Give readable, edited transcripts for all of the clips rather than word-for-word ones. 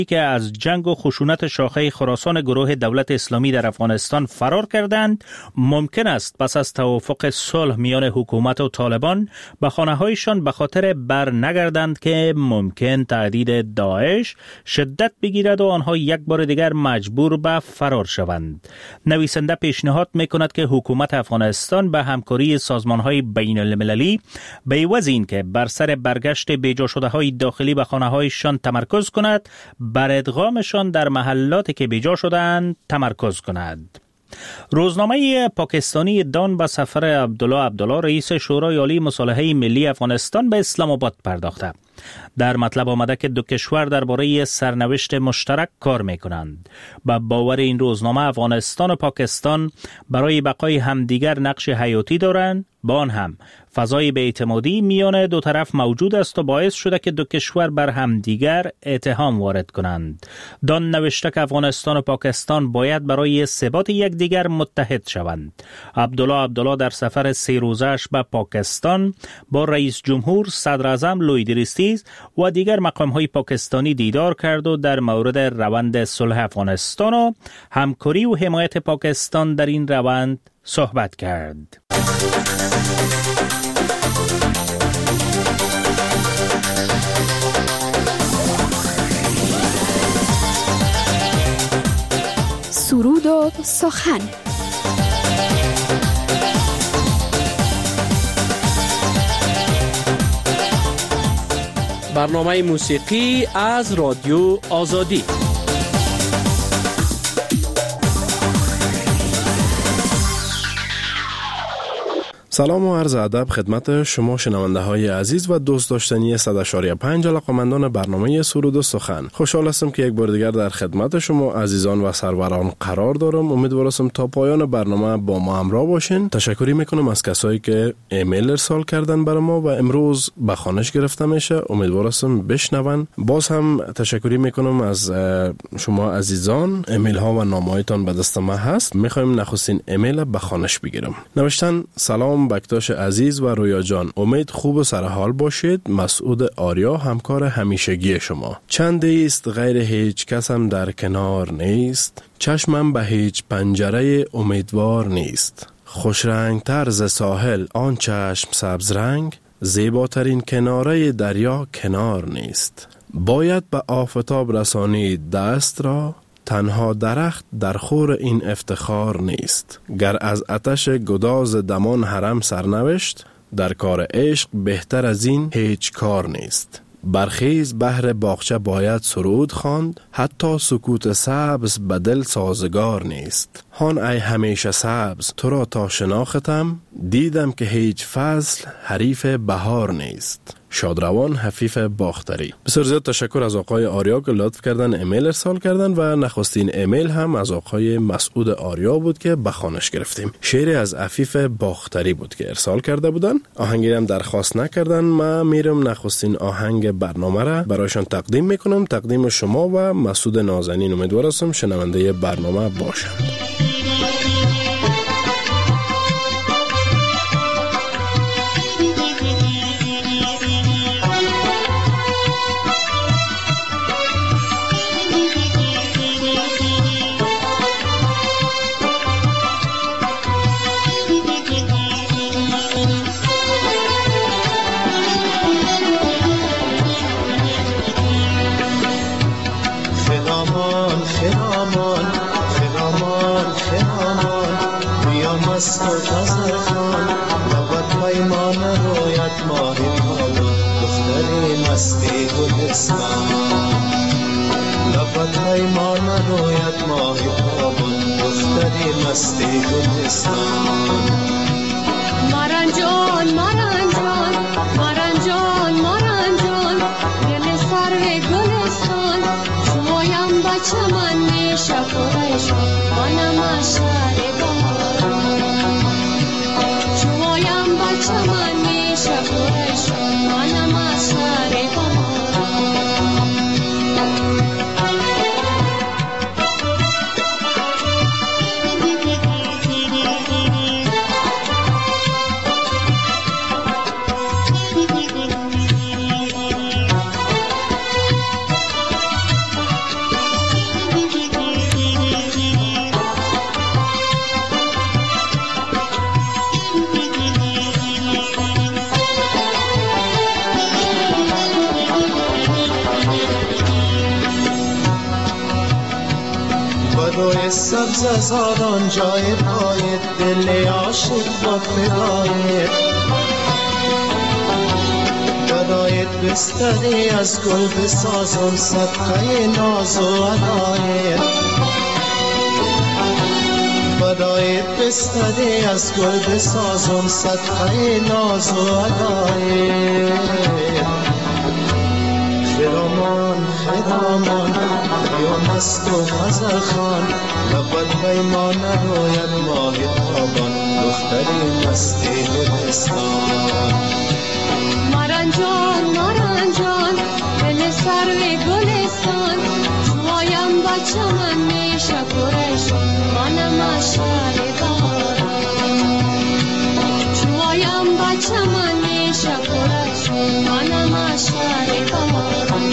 که از جنگ و خشونت شاخه خراسان گروه دولت اسلامی در افغانستان فرار کردند، ممکن است پس از توافق صلح میان حکومت و طالبان به خانه‌هایشان به خاطر بر نگردند که ممکن تهدید داعش شدت بگیرد و آنها یک بار دیگر مجبور به فرار شوند. نویسنده پیشنهاد می‌کند که حکومت افغانستان به همکاری سازمان‌های بین‌المللی به عوض اینکه بر سر برگشت بیجا شده‌های داخلی به خانه‌هایشان تمرکز کند، بر ادغامشان در محلاتی که بیجا شدند تمرکز کند. روزنامه پاکستانی دان به سفر عبدالله رئیس شورای عالی مصالحه ملی افغانستان به اسلام آباد پرداخته. در مطلب آمده که دو کشور درباره سرنوشت مشترک کار می‌کنند. با باور این روزنامه افغانستان و پاکستان برای بقای همدیگر نقش حیاتی دارند، با آن هم فضای بی‌اعتمادی میان دو طرف موجود است و باعث شده که دو کشور بر همدیگر اتهام وارد کنند. دان نوشته که افغانستان و پاکستان باید برای ثبات یکدیگر متحد شوند. عبدالله در سفر 3 روزه‌اش به پاکستان با رئیس جمهور، صدر اعظم لویدریستیز و دیگر مقام‌های پاکستانی دیدار کرد و در مورد روند صلح افغانستان و همکاری و حمایت پاکستان در این روند صحبت کرد. سرود و سخن. برنامه موسیقی از رادیو آزادی. سلام و عرض ادب خدمت شما شنونده های عزیز و دوست داشتنی 100.5 علاقه‌مندان برنامه سرود و سخن. خوشحال هستم که یک بار دیگر در خدمت شما عزیزان و سروران قرار دارم. امیدوارم تا پایان برنامه با ما همراه باشین. تشکری میکنم از کسایی که ایمیل ارسال کردن برای ما و امروز به خوانش گرفته میشه. امیدوارم بشنون. باز هم تشکری میکنم از شما عزیزان. ایمیل ها و نامه‌هایتان به دست ما هست. میخوایم نخستین ایمیل به خوانش بگیرم. نوشتن: سلام بکتاش عزیز و رویا جان، امید خوب و سرحال باشید. مسعود آریا، همکار همیشگی شما. چندی است غیر هیچ کسم در کنار نیست، چشمم به هیچ پنجره امیدوار نیست. خوش رنگ تر ز ساحل آن چشم سبز رنگ، زیباترین کناره دریا کنار نیست. باید به آفتاب رسانید دست را، تنها درخت در خور این افتخار نیست. گر از آتش گداز دمان حرم سرنوشت، در کار عشق بهتر از این هیچ کار نیست. برخیز بهر باغچه باید سرود خواند، حتی سکوت سبز به دل سازگار نیست. هان ای همیشه سبز تو را تا شناختم، دیدم که هیچ فصل حریف بهار نیست. شادروان حفیف باختری. بسیار زیاد تشکر از آقای آریا که لطف کردن ایمیل ارسال کردن و نخستین ایمیل هم از آقای مسعود آریا بود که به خوانش گرفتیم. شعری از عفیف باختری بود که ارسال کرده بودن. آهنگی هم درخواست نکردن. ما میرم نخستین آهنگ برنامه را برایشان تقدیم میکنم. تقدیم شما و مسعود نازنین. امیدوارم شنونده برنامه باشند. مست و تازه خان لبت پیمان رویت ماهی پالان دختری مستی گلستان لبت پیمان رویت ماهی پالان دختری مستی گلستان مارنجان مارنجان مارنجان مارنجان دل سر گلستان شمایم بچه من میشه پرشان منم اشاره چمن میشه پرشان منم اشاره روی سبز زادان جای پایت دل عاشق باد بدایت بدایت بستری از گل بسازم صدقه ناز و عدایت بدایت بستری از گل بسازم صدقه ناز و عدایت خرامان خرامان یا مست و غزل خان لبت پیمان روید ماه تابان دختری مستی گلستان مارنجان مارنجان دل سرو گلستان شوایم بچه من میشه پرشان منم اشعار باران شوایم بچه من میشه پرشان منم اشعار باران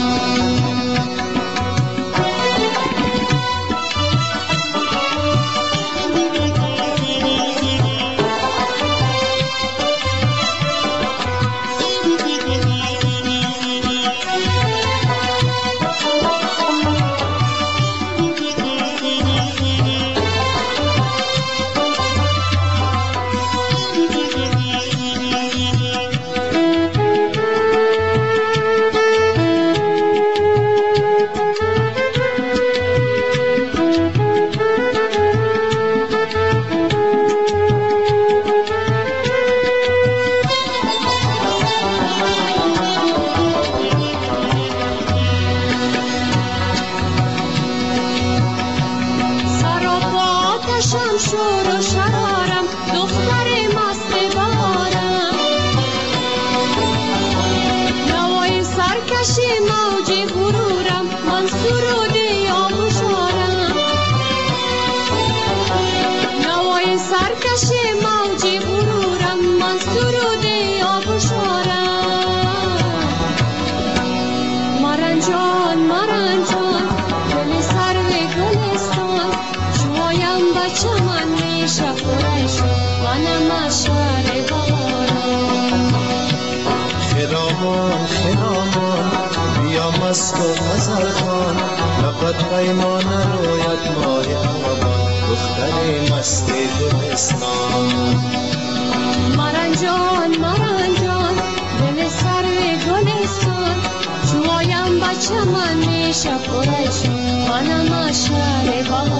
مست و غزل خان لبت پیمان روید ماه تابان دختری مستی گلستان مارنجان مارنجان دل سرو گلستان شوایم بچه من میشه پرشان منم اشعار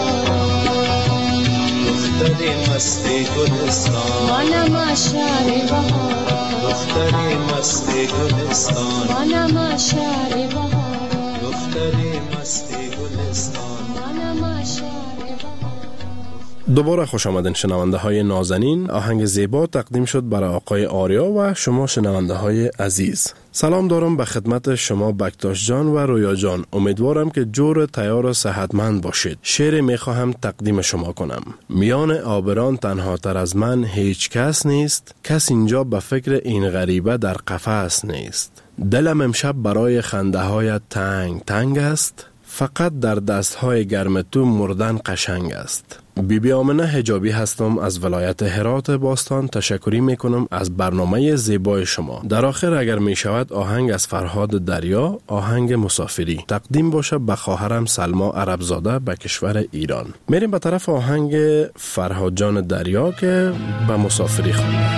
بهاران دختری مستی گلستان منم اشعار بهاران دختری مستی گلستان منم اشعار بهاران دختری مستی گلستان منم اشعار بهاران. دوباره خوش آمدین شنونده های نازنین. آهنگ زیبا تقدیم شد برای آقای آریا و شما شنونده های عزیز. سلام دارم به خدمت شما بکتاش جان و رویا جان. امیدوارم که جور تیار و صحتمند باشید. شعر میخواهم تقدیم شما کنم. میان آبران تنها تر از من هیچ کس نیست، کس اینجا به فکر این غریبه در قفس نیست. دلم امشب برای خنده هایت تنگ تنگ است، فقط در دستهای گرم تو مردن قشنگ است. بیبی آمنه حجابی هستم از ولایت هرات باستان. تشکری میکنم از برنامه زیبای شما. در آخر اگر میشود آهنگ از فرهاد دریا، آهنگ مسافری تقدیم باشه به خواهرم سلما عربزاده به کشور ایران. میریم به طرف آهنگ فرهاد جان دریا که به مسافری خونده.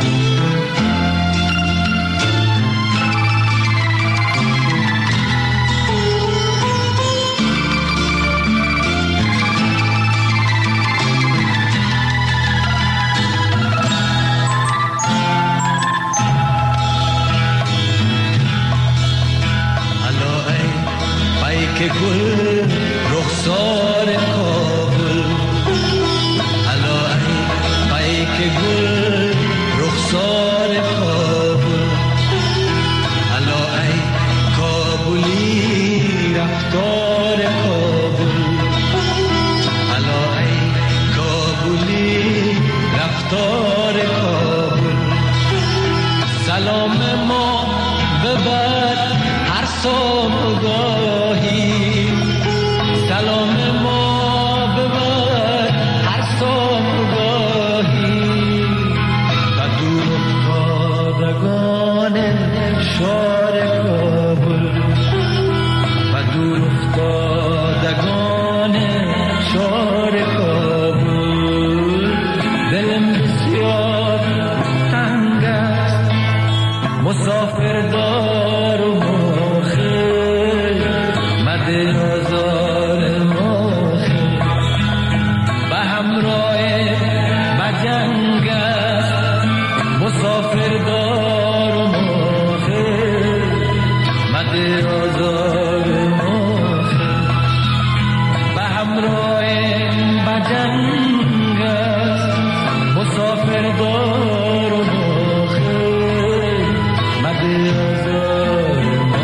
که گل رخسار کابل، الا ای که گل رخسار کابل، الا ای کابلی رفتار کابل، الا ای کابلی رفتار کابل. سلام ما ببر هر سامگاهی، سلام ما همراه به جنگ است مسافر دار و آخر مده آزار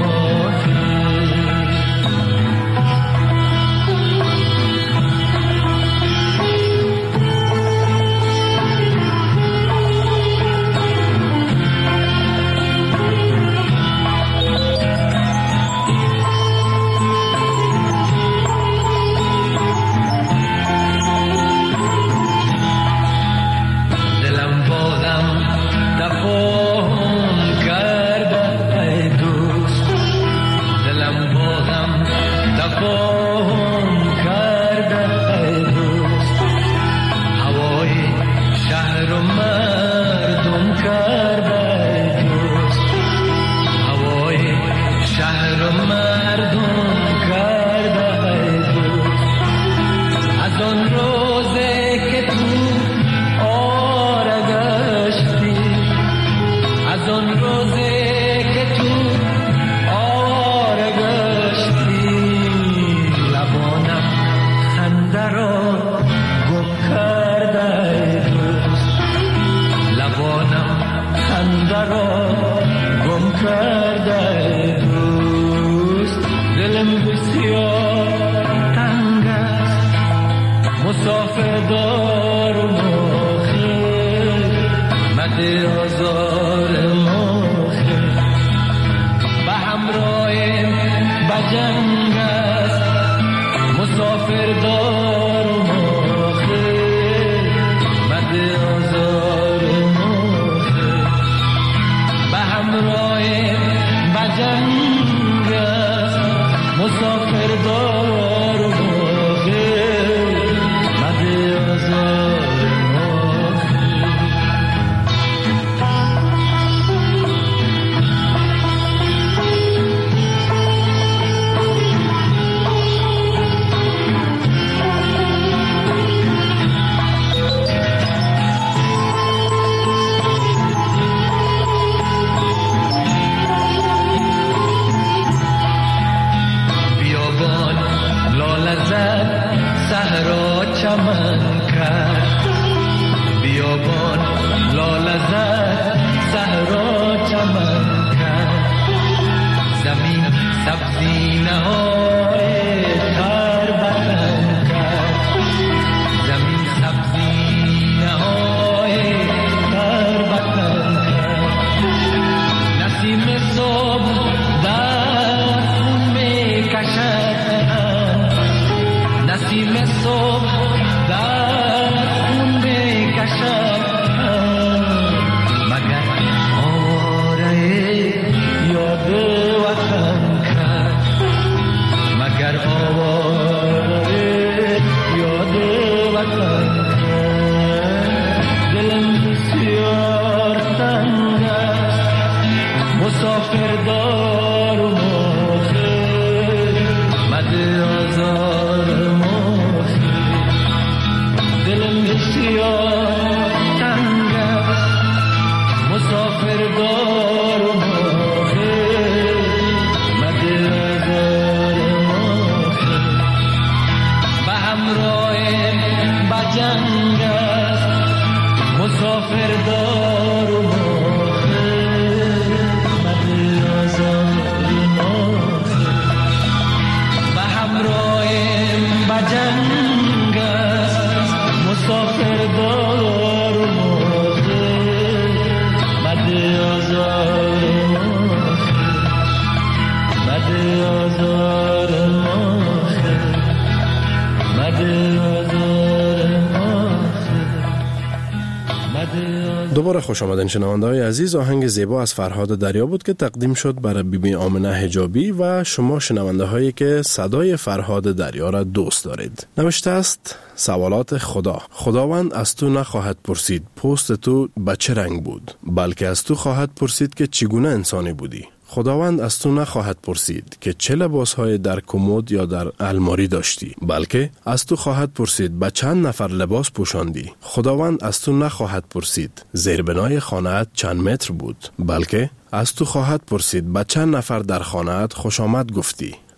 دوباره خوش آمدین شنونده‌های عزیز. آهنگ زیبا از فرهاد دریا بود که تقدیم شد برای بیبی آمنه حجابی و شما شنونده هایی که صدای فرهاد دریا را دوست دارید. نوشته است: سوالات خدا. خداوند از تو نخواهد پرسید پوست تو به چه رنگ بود، بلکه از تو خواهد پرسید که چگونه انسانی بودی. خداوند از تو نخواهد پرسید که چه لباسهای در کمد یا در الماری داشتی، بلکه از تو خواهد پرسید به چند نفر لباس پوشاندی. خداوند از تو نخواهد پرسید زیربنای خانه‌ات چند متر بود، بلکه از تو خواهد پرسید به چند نفر در خانه‌ات خوش آمد گفتی.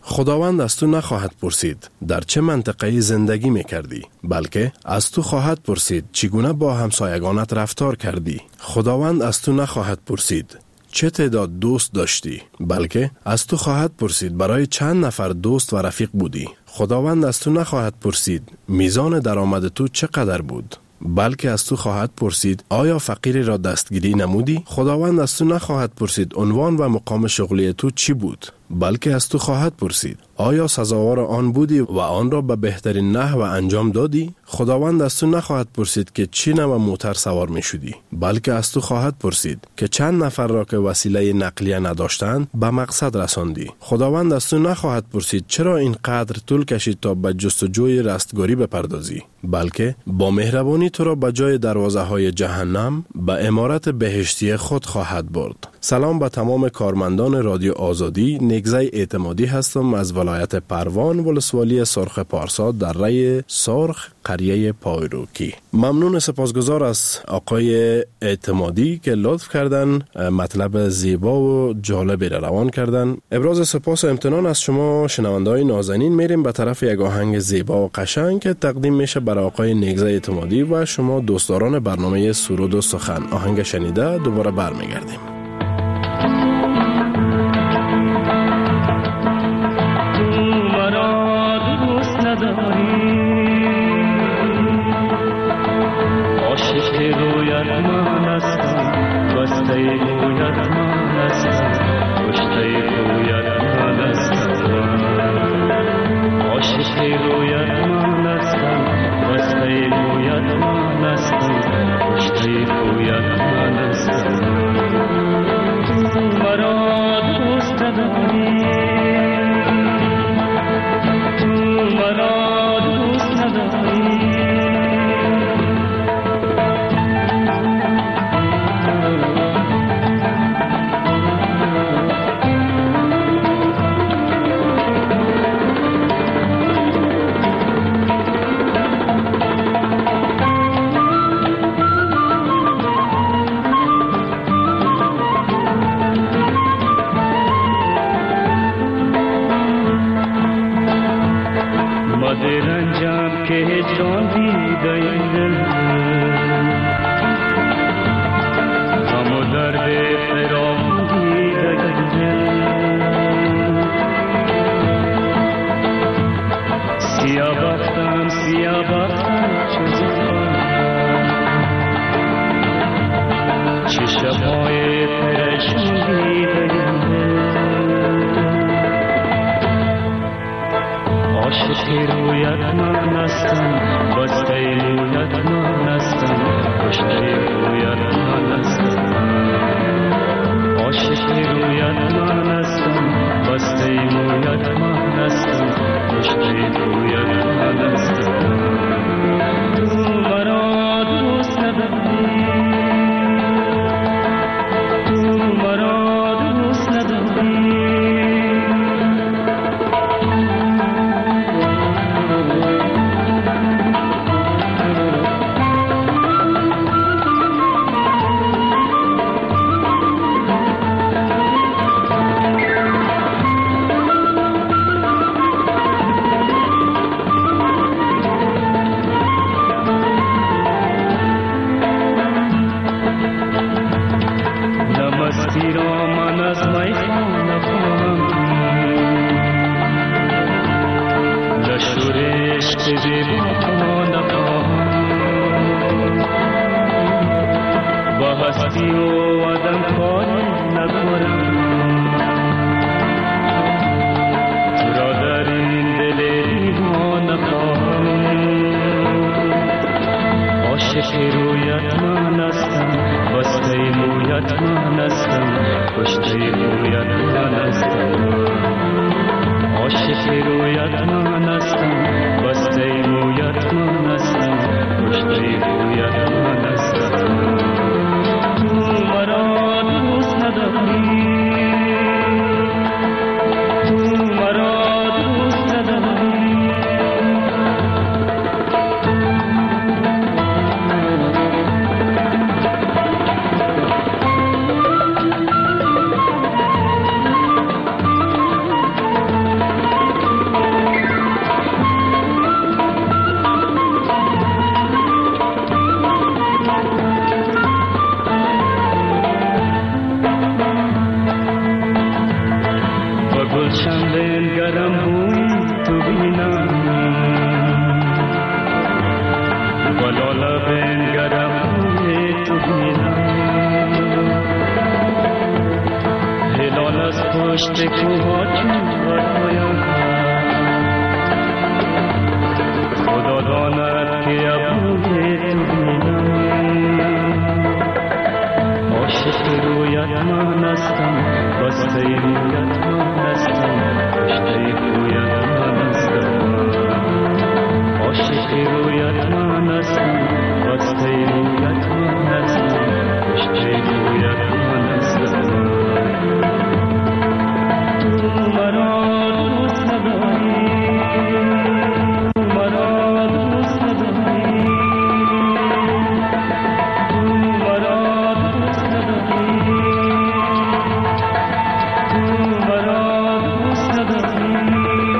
خداوند از تو نخواهد پرسید در چه منطقه زندگی میکردی، بلکه از تو خواهد پرسید چگونه با همسایگانت رفتار کردی. خداوند از تو نخواهد پرسید چه تعداد دوست داشتی، بلکه از تو خواهد پرسید برای چند نفر دوست و رفیق بودی. خداوند از تو نخواهد پرسید میزان درآمد تو چقدر بود، بلکه از تو خواهد پرسید آیا فقیری را دستگیری نمودی؟ خداوند از تو نخواهد پرسید عنوان و مقام شغلی تو چی بود، بلکه از تو خواهد پرسید آیا سزاوار آن بودی و آن را به بهترین نحو انجام دادی؟ خداوند از تو نخواهد پرسید که چی نوع موتر سوار می شدی، بلکه از تو خواهد پرسید که چند نفر را که وسیله نقلیه نداشتند به مقصد رساندی. خداوند از تو نخواهد پرسید چرا اینقدر طول کشید تا به جستجوی رستگاری بپردازی، بلکه با مهربانی تو را به جای دروازه های جهنم به عمارت بهشتی خود خواهد برد. سلام به تمام کارمندان رادیو آزادی. نیگزه اعتمادی هستم از ولایت پروان، ولسوالی سرخ پارسا در ری سرخ، قریه پایروکی. ممنون سپاسگزار از آقای اعتمادی که لطف کردن مطلب زیبا و جالبی را روان کردن. ابراز سپاس و امتنان از شما شنونده‌های نازنین. میریم به طرف یک آهنگ زیبا و قشنگ که تقدیم میشه برای آقای نیگزه اعتمادی و شما دوستداران برنامه سرود و سخن. آهنگ شنیده دوباره برمیگردیم. بنگرم روی تو بینم هلال از پشت کوها چون آیم خدا داند که ابروی تو بینم عاشق رویت من هستم بسته رویت من هستم کشته رویت من هستم عاشق رویت من هستم بسته رویت من هستم کشته رویت من هستم تو مرا دوست نداری تو مرا دوست نداری تو مرا دوست نداری تو مرا دوست نداری.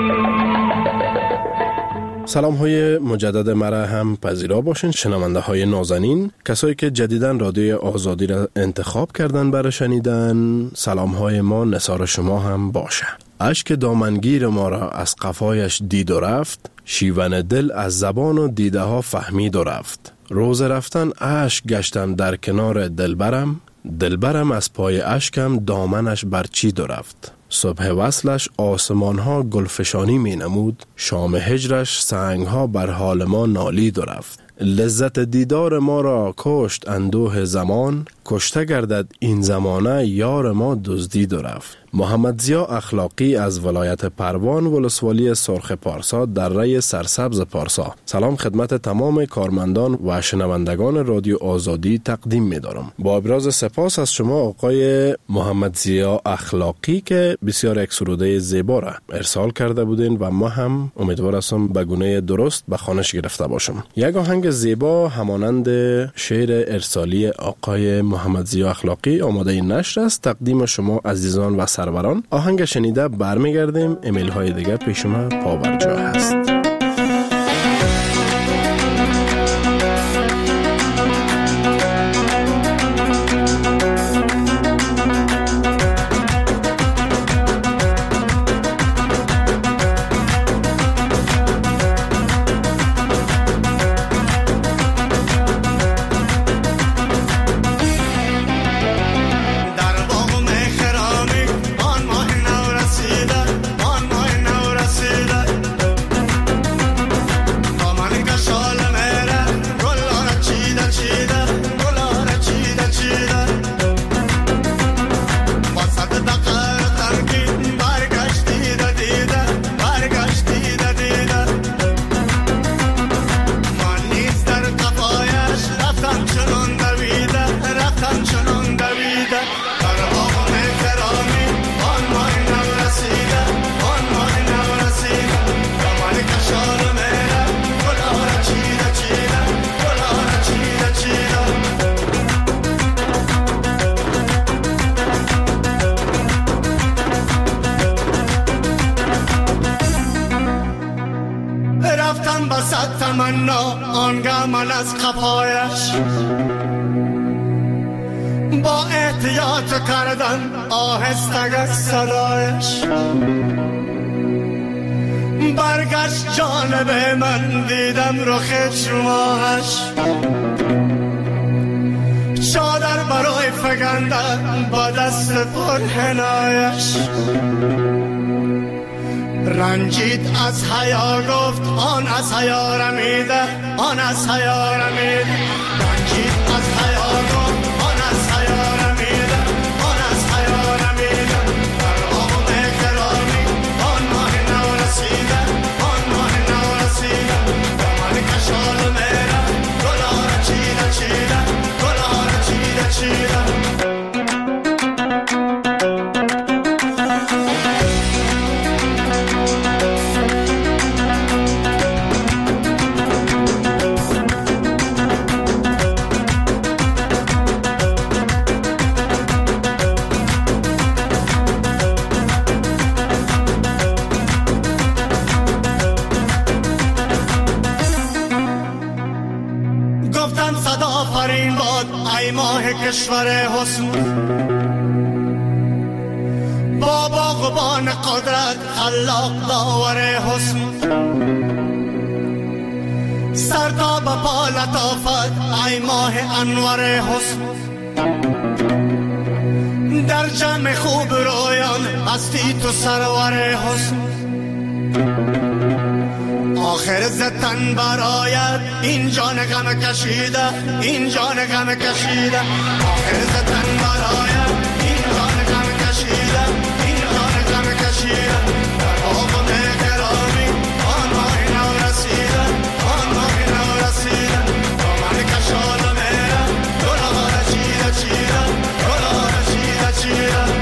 سلام های مجدد مرا هم پذیرا باشین شنونده های نازنین، کسایی که جدیدن رادیو آزادی را انتخاب کردن برای شنیدن. سلام های ما نثار شما هم باشه. اشک دامنگیر ما را از قفایش دید و رفت، شیون دل از زبان و دیده ها فهمید و رفت. روز رفتن اشک گشتم در کنار دلبرم، دلبرم از پای اشکم دامنش برچید و رفت. صبح وصلش آسمان ها گلفشانی می نمود، شام هجرش سنگ ها بر حال ما نالید و رفت. لذت دیدار ما را کشت اندوه زمان، کشته گردد این زمانه یار ما دزدید و رفت. محمد ضیا اخلاقی از ولایت پروان ولسوالی سرخ پارسا در ری سرسبز پارسا. سلام خدمت تمام کارمندان و شنوندگان رادیو آزادی تقدیم می دارم. با ابراز سپاس از شما آقای محمد ضیا اخلاقی که بسیار یک سروده زیبا را ارسال کرده بودین و ما هم امیدوار هستم به گونه درست به خوانش گرفته باشم. یک آهنگ زیبا همانند شعر ارسالی آقای محمد ضیا اخلاقی آماده نشر است تقدیم شما عزیزان و سروران. آهنگ شنیده برمیگردیم. ایمیل های دیگه پیش ما پابرجا هست. من از قفایش با احتیاط کردن آهسته صدایش برگشت جانب من دیدم رخ چماهش چادر برای فگندن با دست پر حنایش رنجید از حیا گفت آن از حیا رمیده آن از حیا رمیده رنجید از حیا گفت آن از حیا رمیده آن از حیا رمیده در آغم اکرامی آن ماه نو رسیده آن ماه نو رسیده دامن کشال میره گلار چیده چیده گلار چیده چیده. کشور حسن با باغبان قدرت خلاق داور حسن سر تا به پا لطافت ای ماه انور حسن در جمع خوب رویان هستی تو سرور حسن آخر زتن برایت این جان غم کشیده این جان غم کشیده آخر زتن برایت این جان غم کشیده این جان غم کشیده در آب و مهرامی آن ماه نو رسیده آن ماه نو رسیده دامن کشال و مهره گلها را چیده چیده گلها را چیده چیده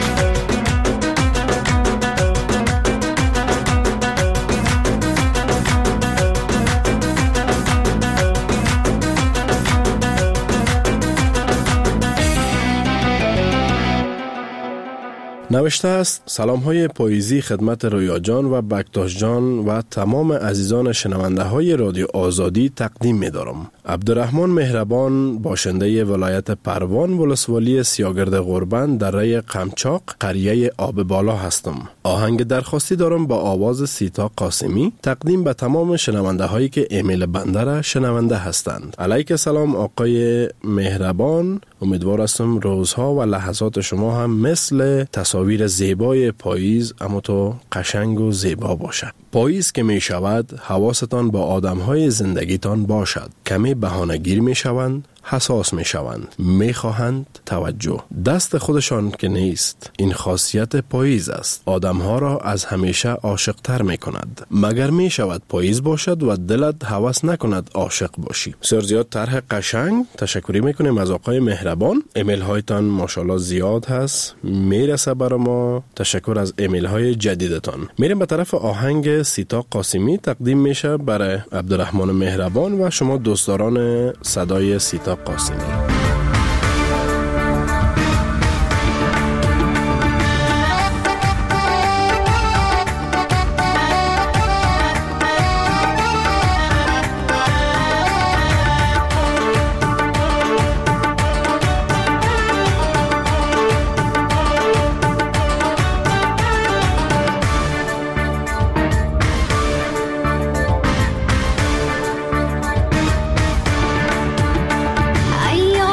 نوشته است سلام های پاییزی خدمت رویا جان و بکتاش جان و تمام عزیزان شنونده های رادیو آزادی تقدیم می دارم. عبدالرحمن مهربان باشنده ولایت پروان ولسوالی سیاگرد غربند در ری قمچاق قریه آب بالا هستم. آهنگ درخواستی دارم با آواز سیتا قاسمی تقدیم به تمام شنونده هایی که ایمیل بنده را شنونده هستند. علیک سلام آقای مهربان، امیدوار هستم روزها و لحظات شما هم مثل تصاویر زیبای پاییز اما تو قشنگ و زیبا باشد. پاییز که می شود حواستان با آدم های زندگیتان باشد. کمی بهانه‌گیر می شوند، حساس می شوند، می خواهند توجه. دست خودشان که نیست. این خاصیت پاییز است. آدم ها را از همیشه عاشق تر می کند. مگر می شود پاییز باشد و دلت هوس نکند عاشق باشی. بسیار زیاد طرح قشنگ. تشکری می کنیم از آقای مهربان. ایمیل هایتان ماشاءالله زیاد هست، می رسه برای ما. تشکر از ایمیل های جدیدتان. میریم به طرف آهنگ سیتا قاسمی تقدیم میشه برای عبدالرحمن مهربان و شما دوستداران صدای سیتا قاسمی. أيها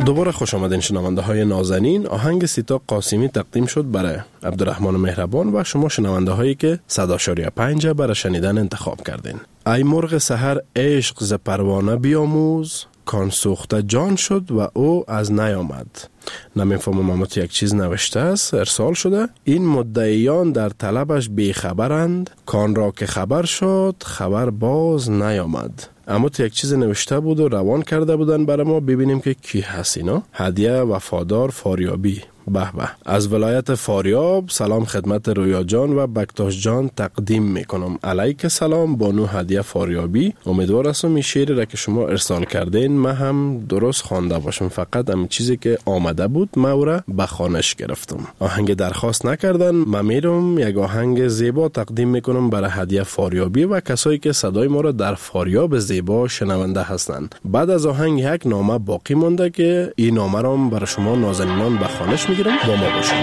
دوباره خوش آمدین شنونده های نازنین. آهنگ سیتا قاسمی تقدیم شد برای عبدالرحمن مهربان و شما شنونده هایی که 100.5 برای شنیدن انتخاب کردین. ای مرغ سحر عشق ز پروانه بیاموز، کان سوخته جان شد و او از نیامد. نمیفهمم اما یک چیز نوشته است، ارسال شده. این مدعیان در طلبش بیخبرند، کان را که خبر شد خبر باز نیامد. اما یک چیز نوشته بود و روان کرده بودن برای ما. ببینیم که کی هست اینا. هدیه وفادار فاریابی. به به. از ولایت فاریاب سلام خدمت رویا جان و بکتاش جان تقدیم میکنم. علیک سلام بانو هدیه فاریابی. امیدوار هستم این شعری را که شما ارسال کردین من هم درست خوانده باشم. فقط همین چیزی که آمده بود من او را به خوانش گرفتم. آهنگ درخواست نکردن. من میرم یک آهنگ زیبا تقدیم میکنم برای هدیه فاریابی و کسایی که صدای ما را در فاریاب زیبا شنونده هستند. بعد از آهنگ یک نامه باقی مونده که این نامه را برای شما نازنینان به خوانش میگیرم. با ما باشید.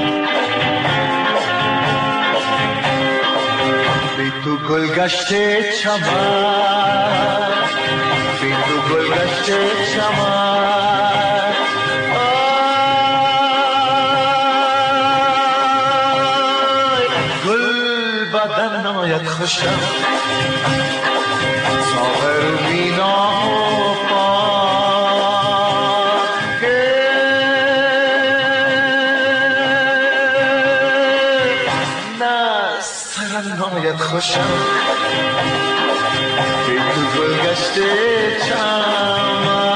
بی تو گل گشته چمن، بی تو گل گشته چمن، گل بدن ناید خوشم، ساغر بینا ناید خوشم، بی تو گل گشته چمن.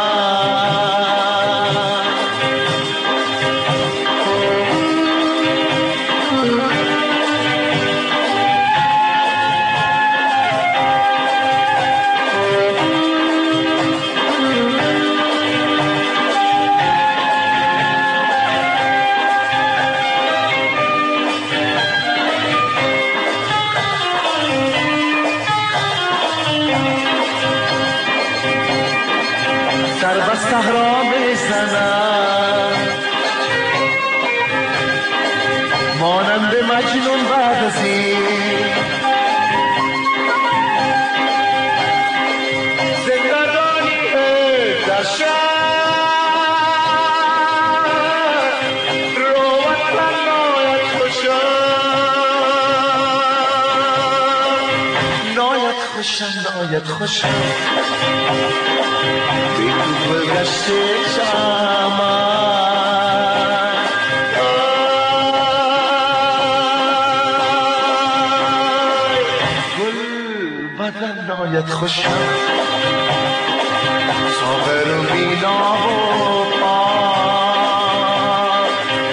صحرا بزنم مانند مجنون بعد از این، زندگانی در شهر روت من ناید خوشم، ناید خوشم، ناید خوشم، بی تو گل گشته چمن. گل بدن ناید خوشم، ساغر و بینا و پاک،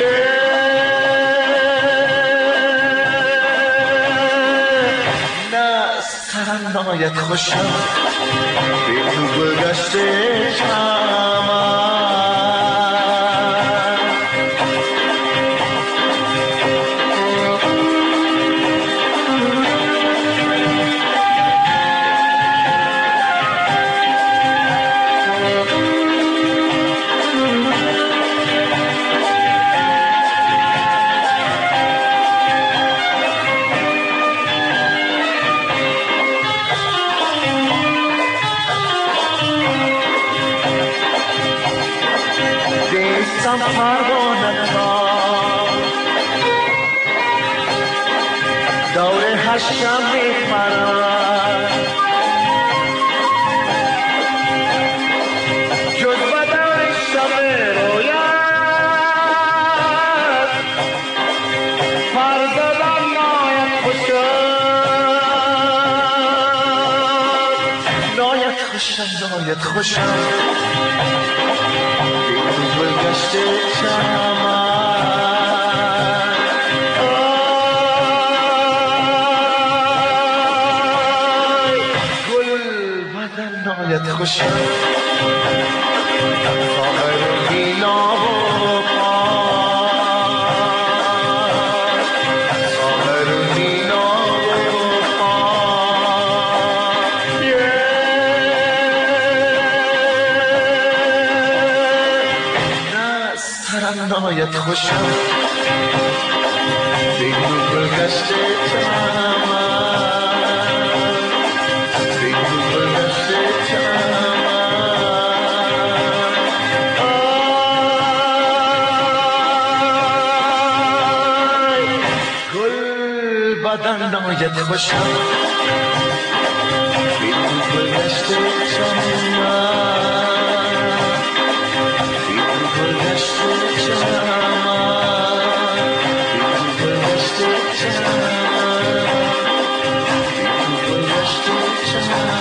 نه سرم ناید خوشم، بی تو گل گشته چمن. دور هشم میخورم جز با دور شب رویت فردا در ناید خوشم، ناید خوشم، ناید خوشم، بی تو گل گشته چمن. ناید خوشم، ساغر بینا و پاک، ساغر بینا و پاک، نه سرم ناید خوشم، بی تو گل گشته چمن. رویت باشم بی تو گلدشت چمن بی تو گلدشت چمن بی تو گلدشت چمن بی تو گلدشت چمن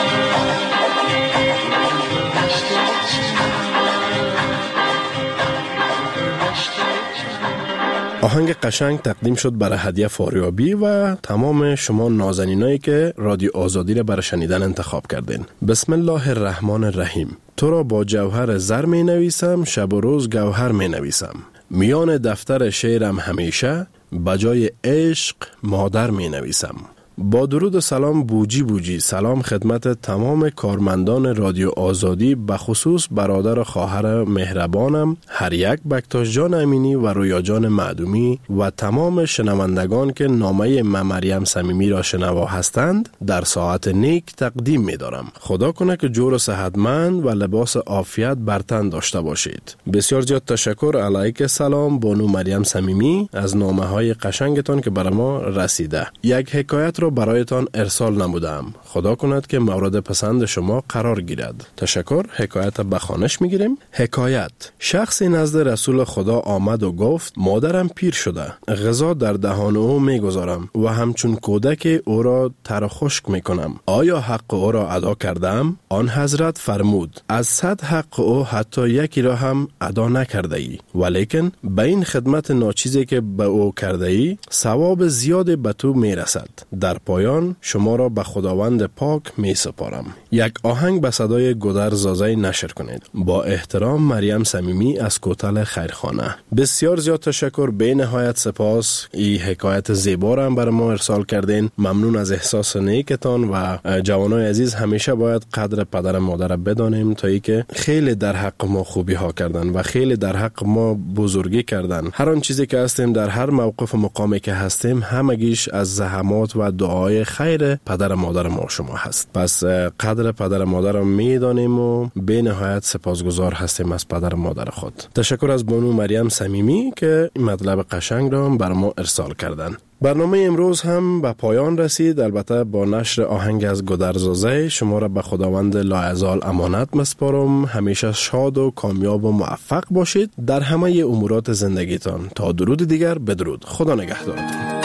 آهنگ قشنگ تقدیم شد برای هدیه فاریابی و تمام شما نازنینایی که رادیو آزادی را برای شنیدن انتخاب کردین. بسم الله الرحمن الرحیم. تو را با جوهر زر می نویسم، شب و روز گوهر می نویسم. میان دفتر شعرم همیشه بجای عشق مادر می نویسم. با درود و سلام بوجی سلام خدمت تمام کارمندان رادیو آزادی، بخصوص برادر و خواهر مهربانم هر یک، بکتاش جان امینی و رویا جان معدومی و تمام شنوندگان که نامه مریم صمیمی را شنوا هستند در ساعت نیک تقدیم می دارم. خدا کنه که جور و صحتمند و لباس عافیت بر تن داشته باشید. بسیار زیاد تشکر. علیک سلام بانو مریم صمیمی از نامه های قشنگتان که برای ما رسیده. یک حکایت را برایتان ارسال نمودم. خدا کند که مورد پسند شما قرار گیرد. تشکر. حکایت به خوانش میگیریم. حکایت. شخصی نزد رسول خدا آمد و گفت مادرم پیر شده، غذا در دهان او میگذارم و همچون کودک او را تر و خشک میکنم. آیا حق او را ادا کردم؟ آن حضرت فرمود از 100 حق او حتی یکی را هم ادا نکرده ای، ولیکن به این خدمت ناچیزی که به او کرده ای ثواب زیاد به تو میرسد. در پایان شما را به خداوند پاک می سپارم. یک آهنگ به صدای گودر زازی نشر کنید. با احترام مریم صمیمی از کوتل خیرخانه. بسیار زیاد تشکر. به نهایت سپاس. این حکایت زیبا را هم برای ما ارسال کردین. ممنون از احساس نیکتان و جوانای عزیز همیشه باید قدر پدر مادر بدانیم تا ای که خیلی در حق ما خوبی ها کردن و خیلی در حق ما بزرگی کردن. هر آن چیزی که هستیم در هر موقف و مقامی که هستیم همگیش از زحمات و دعای خیر پدر مادر ما شما هست. پس قدر پدر مادر را میدانیم و به نهایت سپاسگزار هستیم از پدر مادر خود. تشکر از بانو مریم صمیمی که این مطلب قشنگ را بر ما ارسال کردن. برنامه امروز هم به پایان رسید. البته با نشر آهنگ از گودرزازه شما را به خداوند لاازال امانت مسپارم. همیشه شاد و کامیاب و موفق باشید در همه امورات زندگیتان. تا درود دیگر بدرود. خدا نگهدارتون.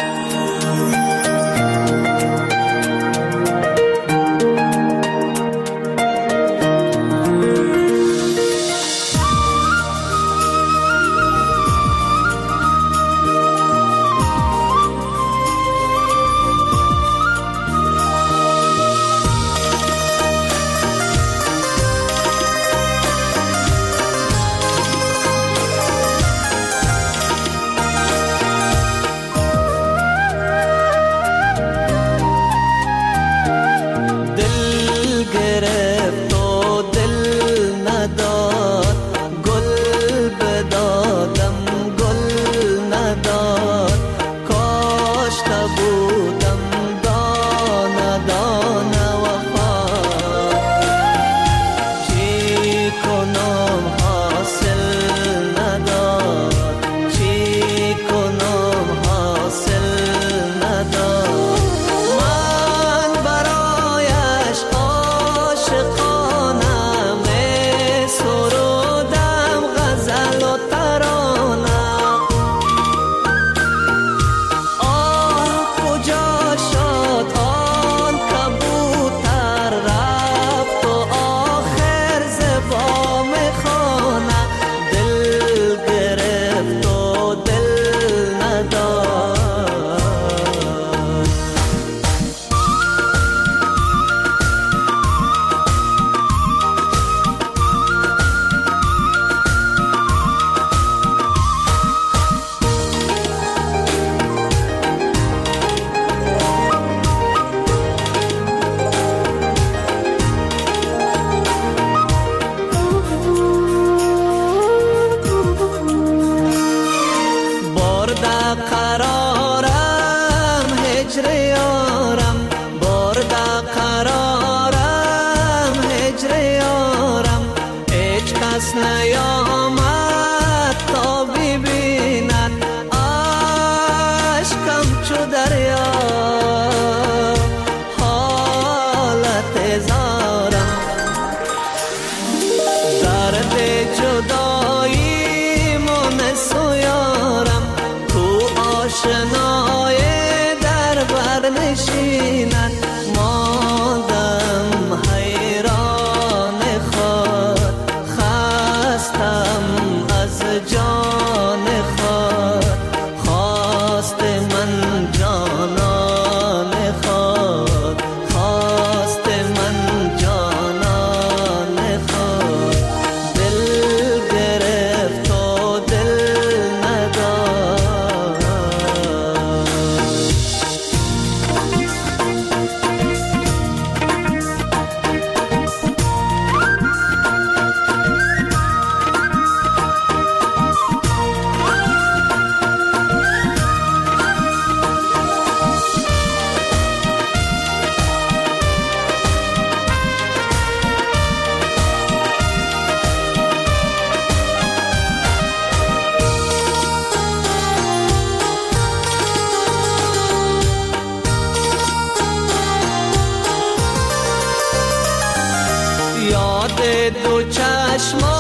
دریا بینن ماندم حیران خود خستم از جان خود خواست من جانان خود خواست من جانان خود دل گرفت و دل نداد یاد دو چشم